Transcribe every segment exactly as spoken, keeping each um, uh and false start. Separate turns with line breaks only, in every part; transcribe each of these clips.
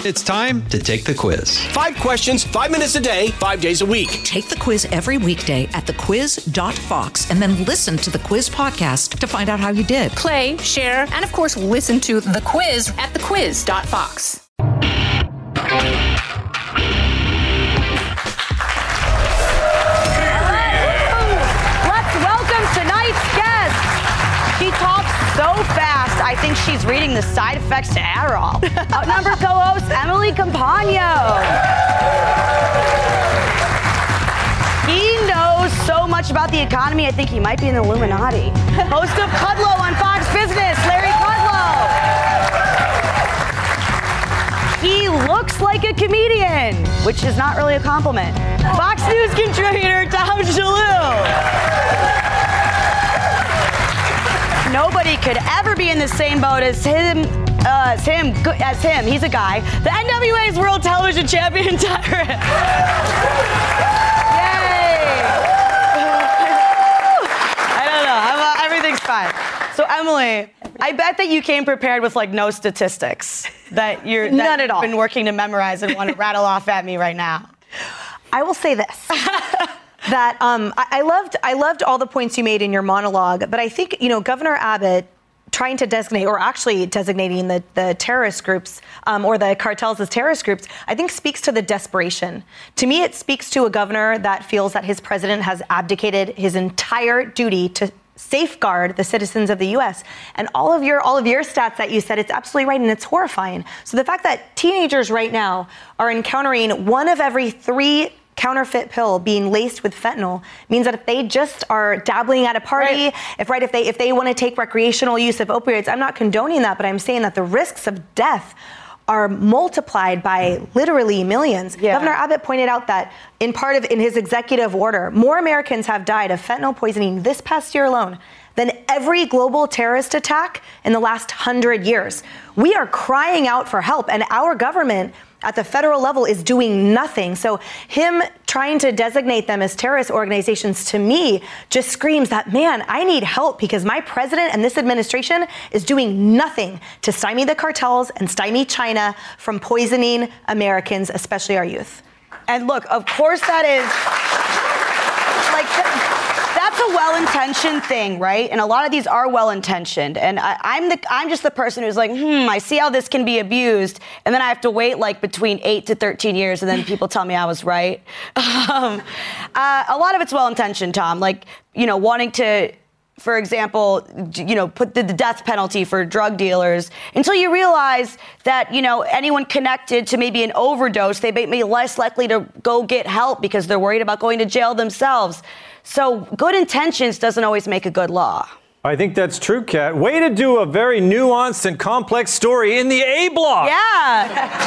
It's time to take the quiz.
Five questions, five minutes a day, five days a week.
Take the quiz every weekday at the quiz dot fox and then listen to the quiz podcast to find out how you did.
Play, share, and of course, listen to the quiz at the quiz dot fox.
Let's welcome tonight's guest. She talks so fast, I think she's reading the side effects to Adderall. Outnumbered co-host Emily Compagno. He knows so much about the economy, I think he might be in the Illuminati. Host of Kudlow on Fox Business, Larry Kudlow. He looks like a comedian, which is not really a compliment. Fox News contributor Tom Shalhoub. Nobody could ever be in the same boat as him, uh, as him, as him. He's a guy. The N W A's World Television Champion Tyrant. Yay! I don't know. I'm, uh, everything's fine. So Emily, I bet that you came prepared with like no statistics that you're that
none at all.
Been working to memorize and want to rattle off at me right now.
I will say this. That um, I, I loved I loved all the points you made in your monologue, but I think, you know, Governor Abbott trying to designate, or actually designating the, the terrorist groups um, or the cartels as terrorist groups, I think speaks to the desperation. To me, it speaks to a governor that feels that his president has abdicated his entire duty to safeguard the citizens of the U S. And all of your all of your stats that you said, it's absolutely right, and it's horrifying. So the fact that teenagers right now are encountering one of every three counterfeit pill being laced with fentanyl means that if they just are dabbling at a party, right. if right if they if they want to take recreational use of opioids, I'm not condoning that, but I'm saying that the risks of death are multiplied by literally millions. Yeah. Governor Abbott pointed out that in part of in his executive order, more Americans have died of fentanyl poisoning this past year alone than every global terrorist attack in the last hundred years. We are crying out for help, and our government at the federal level is doing nothing. So him trying to designate them as terrorist organizations, to me, just screams that, man, I need help because my president and this administration is doing nothing to stymie the cartels and stymie China from poisoning Americans, especially our youth.
And look, of course that is, like, that's a well-intentioned thing, right? And a lot of these are well-intentioned. And I, I'm the I'm just the person who's like, hmm, I see how this can be abused. And then I have to wait like between eight to thirteen years, and then people tell me I was right. Um, uh, a lot of it's well-intentioned, Tom. Like, you know, wanting to, for example, you know, put the, the death penalty for drug dealers until you realize that, you know, anyone connected to maybe an overdose, they may be less likely to go get help because they're worried about going to jail themselves. So good intentions doesn't always make a good law.
I think that's true, Kat. Way to do a very nuanced and complex story in the A block.
Yeah.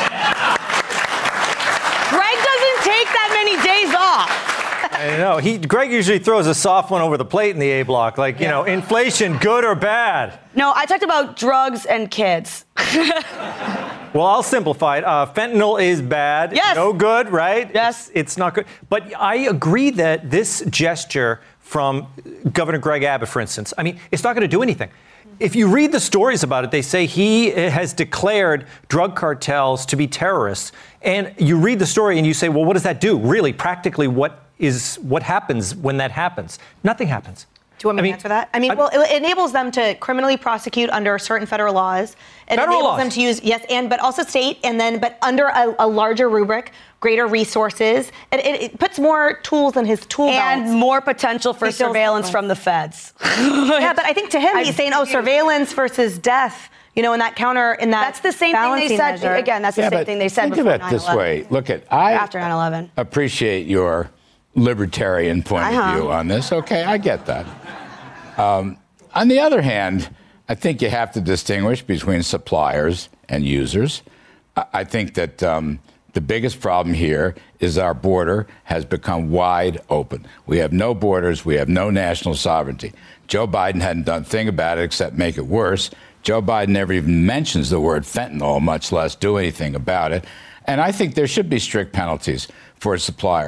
Greg doesn't take that many days off.
I know. He, Greg usually throws a soft one over the plate in the A block, like, you yeah. know, inflation, good or bad?
No, I talked about drugs and kids.
Well, I'll simplify it. Uh, fentanyl is bad.
Yes.
No good, right?
Yes.
It's, it's not good. But I agree that this gesture from Governor Greg Abbott, for instance, I mean, it's not going to do anything. If you read the stories about it, they say he has declared drug cartels to be terrorists. And you read the story and you say, well, what does that do? Really, practically, what is what happens when that happens? Nothing happens.
Do you want me
I mean,
to answer that? I mean, I, well, it enables them to criminally prosecute under certain federal laws. It
federal
enables
laws.
them to use, yes, and but also state, and then, but under a, a larger rubric, greater resources. It, it, it puts more tools in his tool belt.
And more potential for surveillance from the feds.
Yeah, but I think to him,
I,
he's saying, oh, surveillance versus death. You know, in that counter, in that
That's the same thing they said.
Measure.
Again, that's the
yeah,
same thing they said
think
before
of it
nine eleven.
This way. Look at I
after nine eleven.
Appreciate your libertarian point
uh-huh.
of view on this. Okay, I get that. Um, on the other hand, I think you have to distinguish between suppliers and users. I, I think that um, the biggest problem here is our border has become wide open. We have no borders. We have no national sovereignty. Joe Biden hadn't done a thing about it except make it worse. Joe Biden never even mentions the word fentanyl, much less do anything about it. And I think there should be strict penalties for suppliers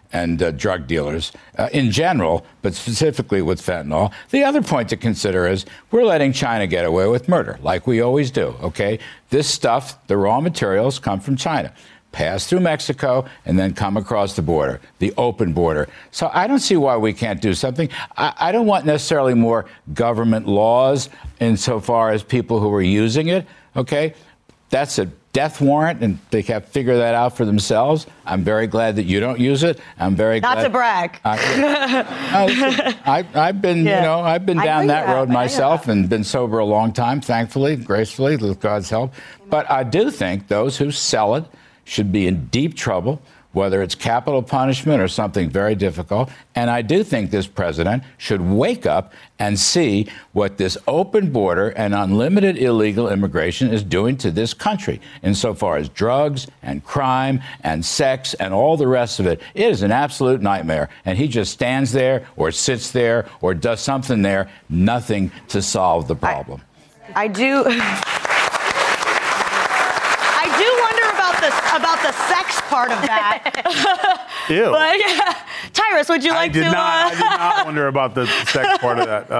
and uh, drug dealers uh, in general, but specifically with fentanyl. The other point to consider is we're letting China get away with murder, like we always do, okay? This stuff, the raw materials, come from China, pass through Mexico, and then come across the border, the open border. So I don't see why we can't do something. I, I don't want necessarily more government laws insofar as people who are using it, okay? That's a death warrant, and they can figure that out for themselves. I'm very glad that you don't use it. I'm very
Not
glad.
to brag.
Uh, I, I've been,
Yeah.
you know, I've been
I
down
know
that
you
road
have. I know
myself
you have.
and been sober a long time, thankfully, gracefully, with God's help. But I do think those who sell it should be in deep trouble, whether it's capital punishment or something very difficult. And I do think this president should wake up and see what this open border and unlimited illegal immigration is doing to this country insofar as drugs and crime and sex and all the rest of it. It is an absolute nightmare. And he just stands there or sits there or does something there, nothing to solve the problem.
I, I do. I do wonder about the about the sex part of that.
Ew.
But yeah. Tyrus, would you like
I did
to?
not.
Uh...
I did not wonder about the sex part of that.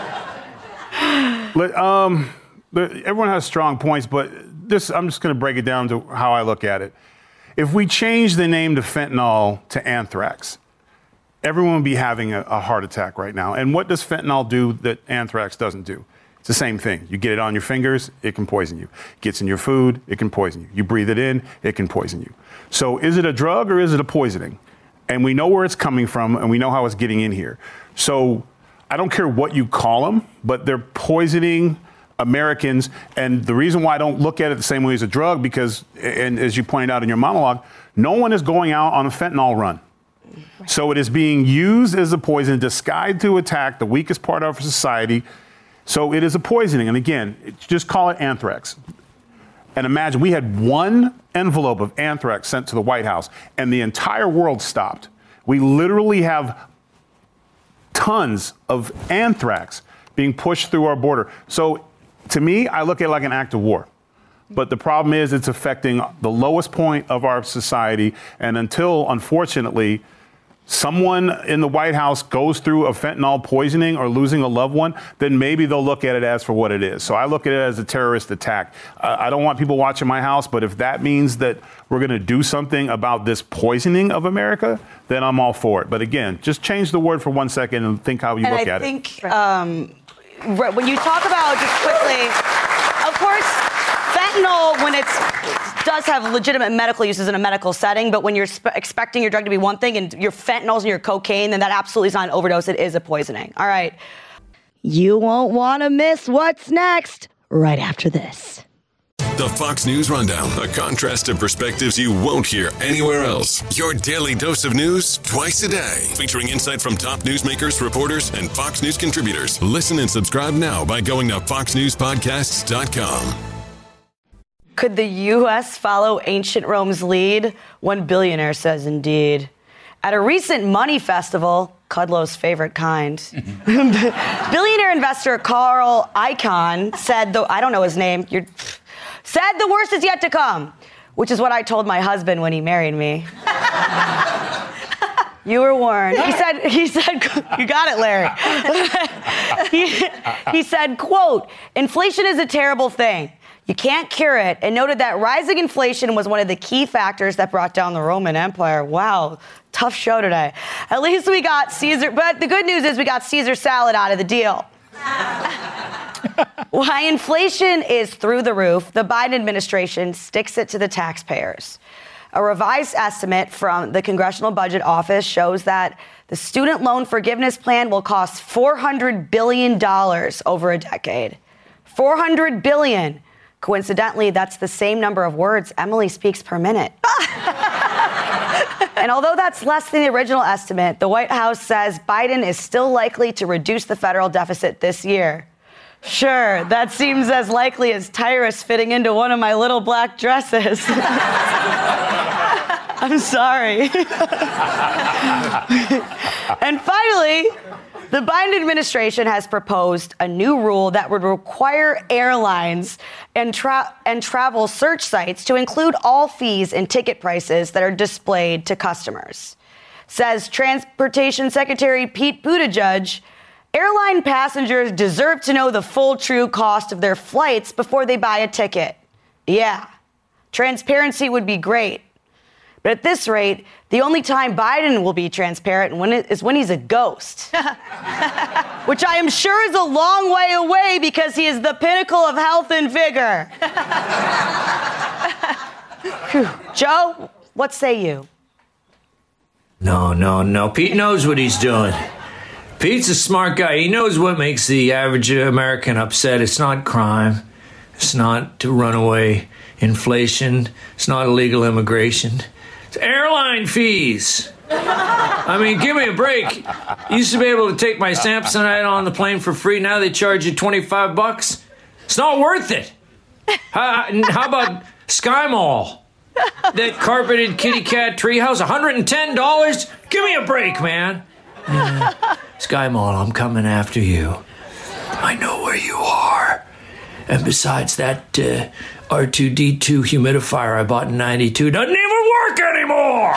Um, let- um, the- everyone has strong points, but this I'm just going to break it down to how I look at it. If we change the name to fentanyl to anthrax, everyone would be having a, a heart attack right now. And what does fentanyl do that anthrax doesn't do? It's the same thing. You get it on your fingers, it can poison you. It gets in your food, it can poison you. You breathe it in, it can poison you. So is it a drug or is it a poisoning? And we know where it's coming from and we know how it's getting in here. So I don't care what you call them, but they're poisoning Americans. And the reason why I don't look at it the same way as a drug, because, and as you pointed out in your monologue, no one is going out on a fentanyl run. So it is being used as a poison, disguised to attack the weakest part of society. So it is a poisoning. And again, just call it anthrax. And imagine we had one envelope of anthrax sent to the White House and the entire world stopped. We literally have tons of anthrax being pushed through our border. So to me, I look at it like an act of war. But the problem is it's affecting the lowest point of our society. And until, unfortunately, someone in the White House goes through a fentanyl poisoning or losing a loved one, then maybe they'll look at it as for what it is. So I look at it as a terrorist attack. Uh, I don't want people watching my house, but if that means that we're going to do something about this poisoning of America, then I'm all for it. But again, just change the word for one second and think how you
and
look
I
at
think,
it.
Um, right, when you talk about, just quickly, of course, fentanyl, when it's does have legitimate medical uses in a medical setting, but when you're spe- expecting your drug to be one thing and your fentanyls and your cocaine, then that absolutely is not an overdose. It is a poisoning. All right. You won't want to miss what's next right after this.
The Fox News Rundown, a contrast of perspectives you won't hear anywhere else. Your daily dose of news twice a day, featuring insight from top newsmakers, reporters, and Fox News contributors. Listen and subscribe now by going to fox news podcasts dot com.
Could the U S follow ancient Rome's lead? One billionaire says indeed. At a recent money festival, Kudlow's favorite kind, billionaire investor Carl Icahn said, though I don't know his name, you're, said the worst is yet to come, which is what I told my husband when he married me. You were warned. He said, he said, you got it, Larry. he, he said, quote, inflation is a terrible thing. You can't cure it, and noted that rising inflation was one of the key factors that brought down the Roman Empire. Wow, tough show today. At least we got Caesar, but the good news is we got Caesar salad out of the deal. Why inflation is through the roof, the Biden administration sticks it to the taxpayers. A revised estimate from the Congressional Budget Office shows that the student loan forgiveness plan will cost four hundred billion dollars over a decade. four hundred billion dollars. Coincidentally, that's the same number of words Emily speaks per minute. And although that's less than the original estimate, the White House says Biden is still likely to reduce the federal deficit this year. Sure, that seems as likely as Tyrus fitting into one of my little black dresses. I'm sorry. And finally, the Biden administration has proposed a new rule that would require airlines and, tra- and travel search sites to include all fees and ticket prices that are displayed to customers. says Transportation Secretary Pete Buttigieg, airline passengers deserve to know the full true cost of their flights before they buy a ticket. Yeah, transparency would be great. But at this rate, the only time Biden will be transparent when it, is when he's a ghost. Which I am sure is a long way away because he is the pinnacle of health and vigor. Joe, what say you?
No, no, no. Pete knows what he's doing. Pete's a smart guy. He knows what makes the average American upset. It's not crime. It's not runaway inflation. It's not illegal immigration. It's airline fees. I mean, give me a break. You used to be able to take my Samsonite on the plane for free. Now they charge you twenty-five bucks. It's not worth it. How, how about Sky Mall? That carpeted kitty cat treehouse, one hundred ten dollars? Give me a break, man. Uh, Sky Mall, I'm coming after you. I know where you are. And besides, that uh, R two D two humidifier I bought in ninety-two doesn't even work anymore.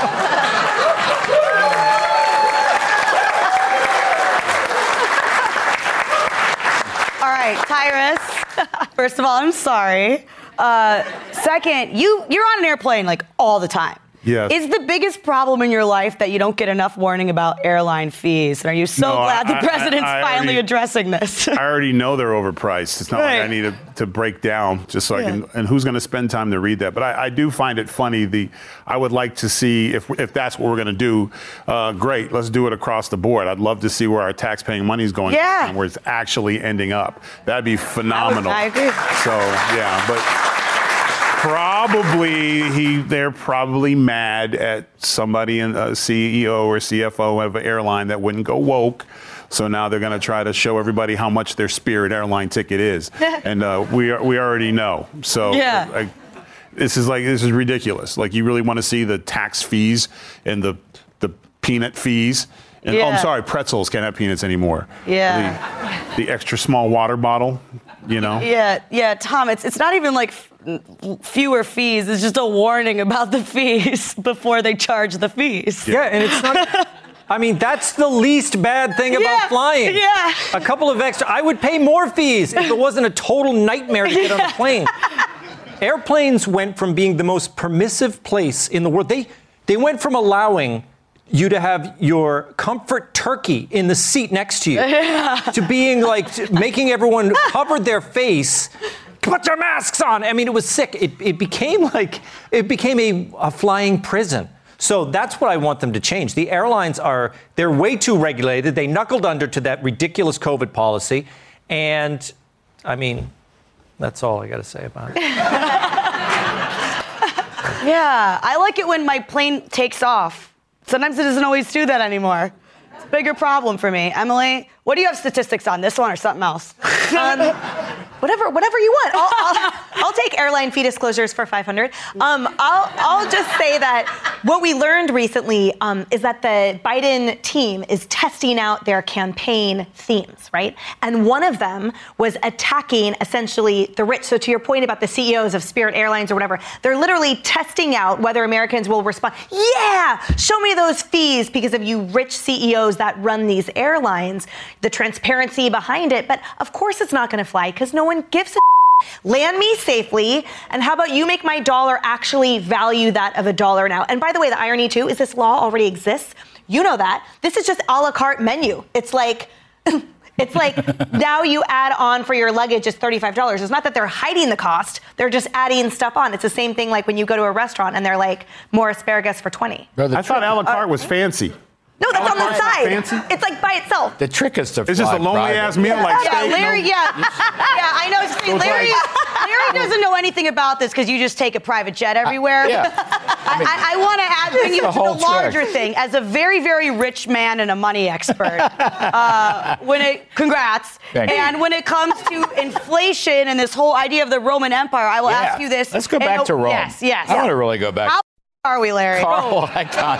All right, Tyrus. First of all, I'm sorry. Uh, second, you, you're on an airplane like all the time.
Yes.
Is the biggest problem in your life that you don't get enough warning about airline fees? And are you so
No,
glad
I-
the president's
I- I
finally
already-
addressing this?
I already know they're overpriced. It's not
Right.
like I need to, to break down just so
Yeah.
I can. And who's going to spend time to read that? But I, I do find it funny. The I would like to see if if that's what we're going to do. Uh, great, let's do it across the board. I'd love to see where our tax-paying money is going
Yeah.
and where it's actually ending up. That'd be phenomenal.
I agree.
So yeah, but. Probably he. They're probably mad at somebody in a C E O or C F O of an airline that wouldn't go woke. So now they're going to try to show everybody how much their Spirit airline ticket is, and uh, we are, we already know. So
Yeah.
I, this is like this is ridiculous. Like you really want to see the tax fees and the the peanut fees. And, oh,
Yeah.
I'm sorry, pretzels can't have peanuts anymore.
Yeah.
The, the extra small water bottle, you know.
Yeah, yeah, Tom, it's it's not even like f- fewer fees. It's just a warning about the fees before they charge the fees.
Yeah, and it's not. I mean, that's the least bad thing about
Yeah,
flying.
yeah.
A couple of extra. I would pay more fees if it wasn't a total nightmare to get on a plane. Airplanes went from being the most permissive place in the world. They they went from allowing you to have your comfort turkey in the seat next to you to being like making everyone cover their face. Put your masks on. I mean, it was sick. It, it became like it became a, a flying prison. So that's what I want them to change. The airlines are, they're way too regulated. They knuckled under to that ridiculous COVID policy. And I mean, that's all I got to say about it.
Yeah, I like it when my plane takes off. Sometimes it doesn't always do that anymore. It's a bigger problem for me. Emily, what do you have statistics on, this one or something else?
Um, whatever, whatever you want. I'll, I'll, I'll take airline fee disclosures for five hundred. Um, I'll, I'll just say that what we learned recently um, is that the Biden team is testing out their campaign themes, right? And one of them was attacking essentially the rich. So to your point about the C E Os of Spirit Airlines or whatever, they're literally testing out whether Americans will respond. Yeah, show me those fees because of you rich C E Os that run these airlines, the transparency behind it. But of course it's not going to fly because no one gives a land me safely, and how about you make my dollar actually value that of a dollar now? And by the way, the irony too is this law already exists. You know that. This is just a la carte menu. It's like, it's like now you add on for your luggage is thirty-five dollars. It's not that they're hiding the cost. They're just adding stuff on. It's the same thing like when you go to a restaurant and they're like, more asparagus for twenty.
I thought a la carte was fancy.
No, that's on the
Carte's not
side.
fancy?
It's like by itself.
The trick is to
It's just
fly
a lonely
private.
ass meal like
Yeah,
steak.
Larry,
no-
yeah. Yeah, I know. See,
Goes
Larry,
like-
Larry doesn't know anything about this because you just take a private jet everywhere.
Yeah.
I, I, I want to add, bring you
the
to the
whole
larger
trick.
thing. As a very, very rich man and a money expert, uh, when it, congrats.
Thank you.
and when it comes to inflation and this whole idea of the Roman Empire, I will
Yeah.
ask you this.
Let's go
and
back
no-
to Rome.
Yes, yes.
I want to really go back.
How are we, Larry?
Carl Icahn.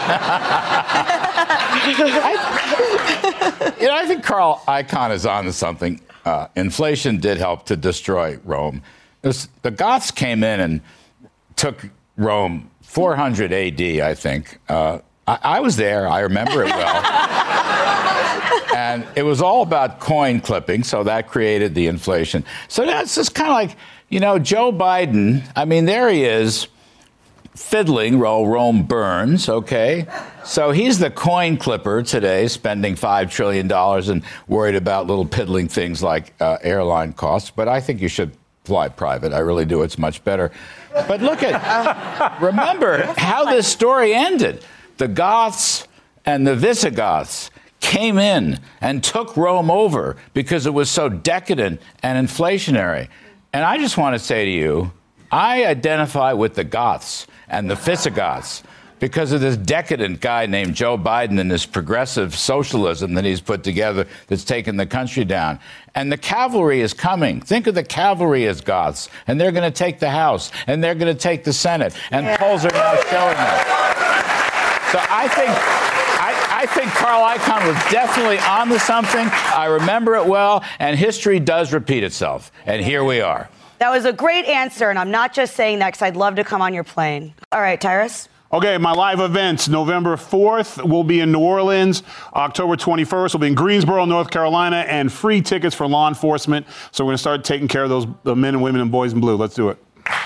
I, you know, I think Carl Icahn is on to something. Uh, inflation did help to destroy Rome. It was, the Goths came in and took Rome four hundred A D, I think. Uh, I, I was there. I remember it well. And it was all about coin clipping, so that created the inflation. So that's just kind of like, you know, Joe Biden, I mean, there he is, fiddling while Rome burns, okay? So he's the coin clipper today, spending five trillion dollars and worried about little piddling things like uh, airline costs. But I think you should fly private. I really do. It's much better. But look at, uh, remember how this story ended. The Goths and the Visigoths came in and took Rome over because it was so decadent and inflationary. And I just want to say to you, I identify with the Goths and the Visigoths because of this decadent guy named Joe Biden and this progressive socialism that he's put together that's taken the country down. And the cavalry is coming. Think of the cavalry as Goths, and they're going to take the House, and they're going to take the Senate, and yeah. polls are now showing that. So I think... I think Carl Icahn was definitely onto something. I remember it well, and history does repeat itself. And here we are.
That was a great answer, and I'm not just saying that because I'd love to come on your plane. All right, Tyrus?
Okay, my live events. November fourth, we'll be in New Orleans. October twenty-first, we'll be in Greensboro, North Carolina, and free tickets for law enforcement. So we're going to start taking care of those the men and women and boys in blue. Let's do it.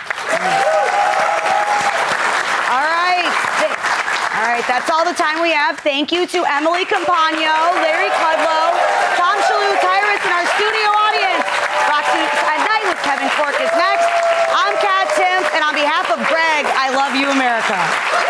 That's all the time we have. Thank you to Emily Compagno, Larry Kudlow, Tom Shalhoub, Tyrus, and our studio audience. Roxy at Night with Kevin Cork is next. I'm Kat Timpf, and on behalf of Greg, I love you, America.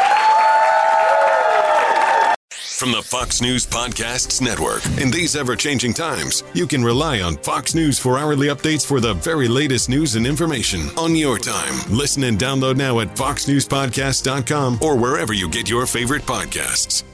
From the Fox News Podcasts Network. In these ever-changing times, you can rely on Fox News for hourly updates for the very latest news and information on your time. Listen and download now at fox news podcast dot com or wherever you get your favorite podcasts.